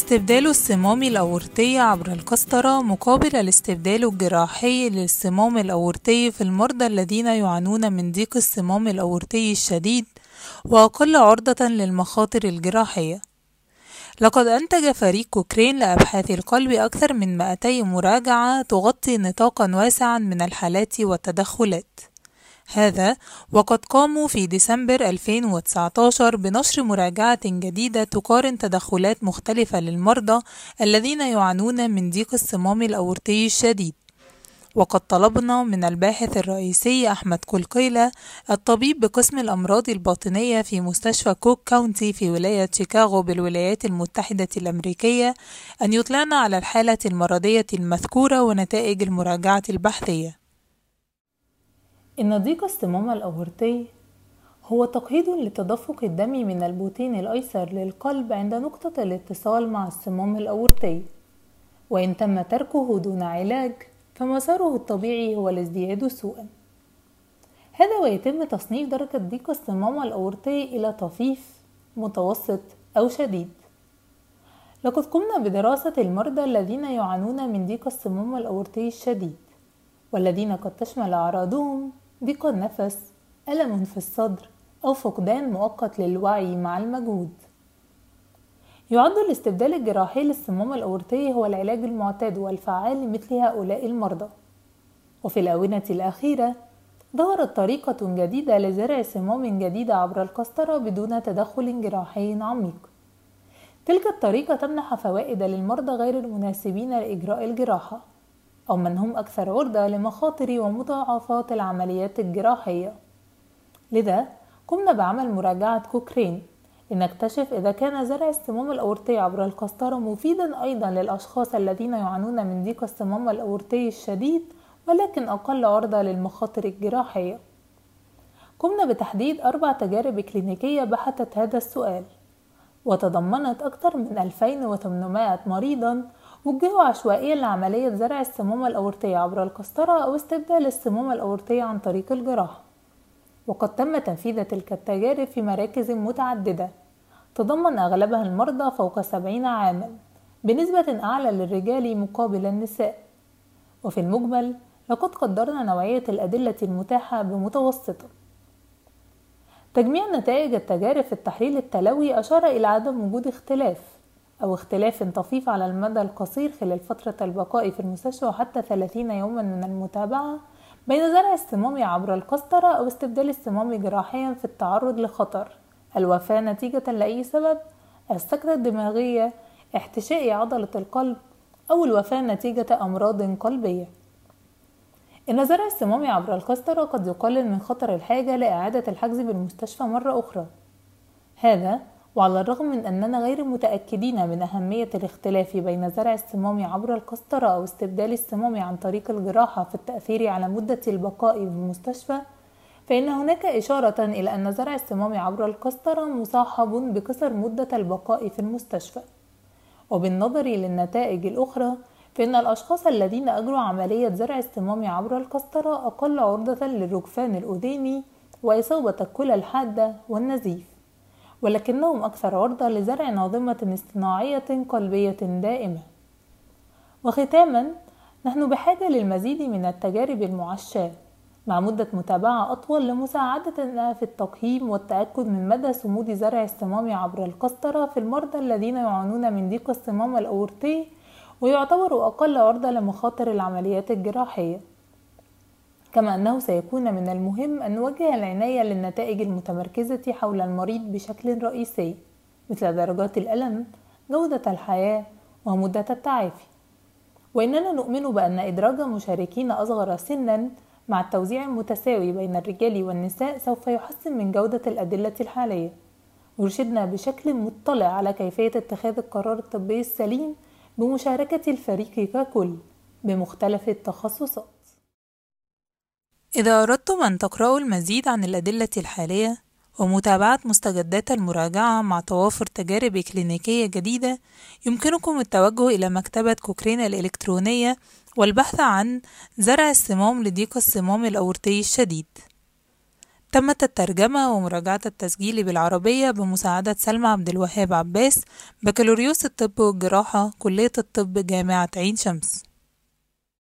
استبدال الصمام الأورطي عبر القسطرة مقابل الاستبدال الجراحي للصمام الأورطي في المرضى الذين يعانون من ضيق الصمام الأورطي الشديد وأقل عرضة للمخاطر الجراحية. لقد أنتج فريق كوكرين لأبحاث القلب أكثر من 200 مراجعة تغطي نطاقا واسعا من الحالات والتدخلات. هذا وقد قاموا في ديسمبر 2019 بنشر مراجعة جديدة تقارن تدخلات مختلفة للمرضى الذين يعانون من ضيق الصمام الأورطي الشديد. وقد طلبنا من الباحث الرئيسي أحمد كلقيلة الطبيب بقسم الأمراض الباطنية في مستشفى كوك كاونتي في ولاية شيكاغو بالولايات المتحدة الأمريكية أن يطلعنا على الحالة المرضية المذكورة ونتائج المراجعة البحثية. إن ضيق الصمام الأورطي هو تقييد لتدفق الدم من البطين الأيسر للقلب عند نقطة الاتصال مع الصمام الأورطي، وإن تم تركه دون علاج فمساره الطبيعي هو الازدياد سوءا. هذا ويتم تصنيف درجة ضيق الصمام الأورطي إلى طفيف، متوسط أو شديد. لقد قمنا بدراسة المرضى الذين يعانون من ضيق الصمام الأورطي الشديد، والذين قد تشمل أعراضهم ضيق النفس، ألم في الصدر، أو فقدان مؤقت للوعي مع المجهود. يعد الاستبدال الجراحي للصمام الأورطي هو العلاج المعتاد والفعال لمثل هؤلاء المرضى. وفي الآونة الأخيرة ظهرت طريقة جديدة لزرع صمام جديدة عبر القسطرة بدون تدخل جراحي عميق. تلك الطريقة تمنح فوائد للمرضى غير المناسبين لإجراء الجراحة، أو من هم أكثر عرضة لمخاطر ومضاعفات العمليات الجراحية. لذا قمنا بعمل مراجعة كوكرين لنكتشف إذا كان زرع الصمام الأورطي عبر القسطرة مفيدا أيضا للأشخاص الذين يعانون من ضيق الصمام الأورطي الشديد ولكن أقل عرضة للمخاطر الجراحية. قمنا بتحديد 4 تجارب كلينيكية بحثت هذا السؤال، وتضمنت أكثر من 2800 مريضا وجهوا عشوائيا لعملية زرع الصمام الأورطي عبر القسطرة أو استبدال الصمام الأورطي عن طريق الجراحة. وقد تم تنفيذ تلك التجارب في مراكز متعددة تضمن أغلبها المرضى فوق 70 عاما بنسبة أعلى للرجال مقابل النساء. وفي المجمل لقد قدرنا نوعية الأدلة المتاحة بمتوسطة. تجميع نتائج التجارب في التحليل التلوي أشار إلى عدم وجود اختلاف طفيف على المدى القصير خلال فترة البقاء في المستشفى وحتى 30 يوما من المتابعة بين زرع الصمام عبر القسطرة أو استبدال الصمام جراحيا في التعرض لخطر الوفاة نتيجة لأي سبب، السكتة الدماغية، احتشاء عضلة القلب، أو الوفاة نتيجة أمراض قلبية. إن زرع الصمام عبر القسطرة قد يقلل من خطر الحاجة لإعادة الحجز بالمستشفى مرة أخرى. هذا وعلى الرغم من أننا غير متأكدين من أهمية الاختلاف بين زرع الصمام عبر القسطرة أو استبدال الصمام عن طريق الجراحة في التأثير على مدة البقاء في المستشفى، فإن هناك إشارة إلى أن زرع الصمام عبر القسطرة مصاحب بقصر مدة البقاء في المستشفى. وبالنظر للنتائج الأخرى، فإن الأشخاص الذين أجروا عملية زرع الصمام عبر القسطرة أقل عرضة للرجفان الأذيني وإصابة الكلى الحادة والنزيف، ولكنهم أكثر عرضة لزرع ناظمة اصطناعية قلبية دائمة. وختاما، نحن بحاجة للمزيد من التجارب المعشاة مع مدة متابعة أطول لمساعدتنا في التقييم والتأكد من مدى صمود زرع الصمام عبر القسطرة في المرضى الذين يعانون من ضيق الصمام الأورطي ويعتبروا أقل عرضة لمخاطر العمليات الجراحية. كما أنه سيكون من المهم أن نوجه العناية للنتائج المتمركزة حول المريض بشكل رئيسي، مثل درجات الألم، جودة الحياة، ومدة التعافي. وإننا نؤمن بأن إدراج مشاركين أصغر سنا مع التوزيع المتساوي بين الرجال والنساء سوف يحسن من جودة الأدلة الحالية، ويرشدنا بشكل مطلع على كيفية اتخاذ القرار الطبي السليم بمشاركة الفريق ككل بمختلف التخصصات. إذا أردتم أن تقرأوا المزيد عن الأدلة الحالية ومتابعة مستجدات المراجعة مع توافر تجارب كلينيكية جديدة، يمكنكم التوجه إلى مكتبة كوكرين الإلكترونية والبحث عن زرع الصمام لضيق الصمام الأورطي الشديد. تمت الترجمة ومراجعة التسجيل بالعربية بمساعدة سلمى عبد الوهاب عباس، بكالوريوس الطب والجراحة، كلية الطب، جامعة عين شمس.